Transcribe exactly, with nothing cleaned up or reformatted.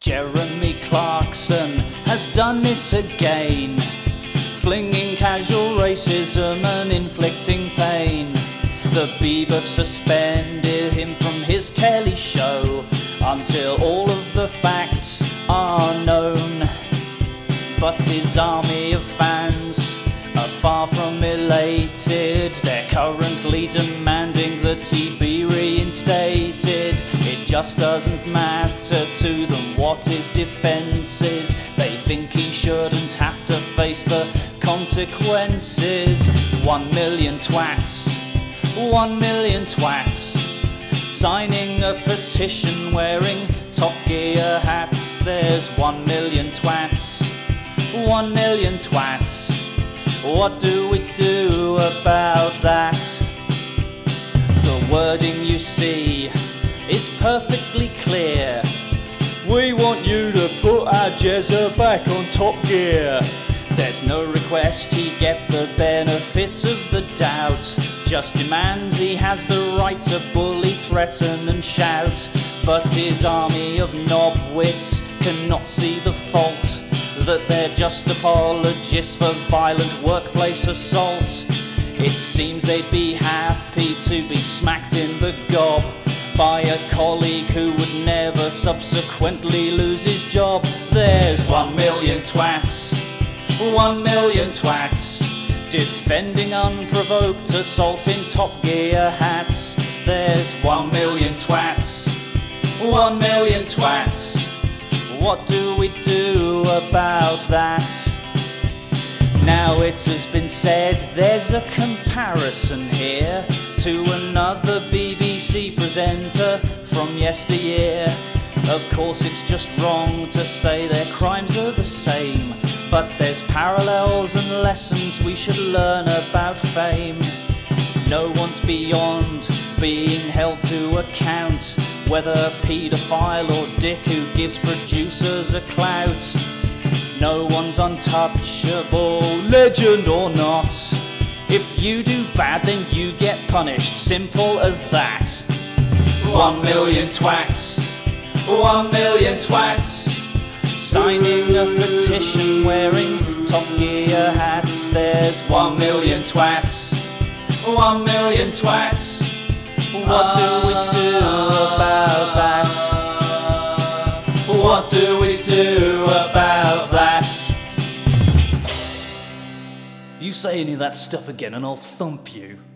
Jeremy Clarkson has done it again, flinging casual racism and inflicting pain. The Bieber suspended him from his telly show until all of the facts are known. But his army of fans are far from elated. They're currently demanding that he be reinstated. It just doesn't matter to them what his defense is. They think he shouldn't have to face the consequences. One million twats, one million twats, signing a petition wearing Top Gear hats. There's one million twats, one million twats. What do we do about that? The wording you see is perfectly clear. We want you to put our Jezza back on Top Gear. There's no request he get the benefit of the doubt, just demands he has the right to bully, threaten and shout. But his army of knobwits cannot see the fault, that they're just apologists for violent workplace assaults. It seems they'd be happy to be smacked in the gob by a colleague who would never subsequently lose his job. There's one million twats, one million twats, defending unprovoked assault in Top Gear hats. There's one million twats, one million twats. What do we do about that? Now it has been said there's a comparison here to another B B C presenter from yesteryear. Of course it's just wrong to say their crimes are the same, but there's parallels and lessons we should learn about fame. No one's beyond being held to account, whether paedophile or dick who gives producers a clout. No one's untouchable, legend or not. If you do bad, then you get punished, simple as that. One million twats, one million twats, signing a petition wearing Top Gear hats. There's one million twats, one million twats. What do we do about that? What do we do about that? You say any of that stuff again and I'll thump you.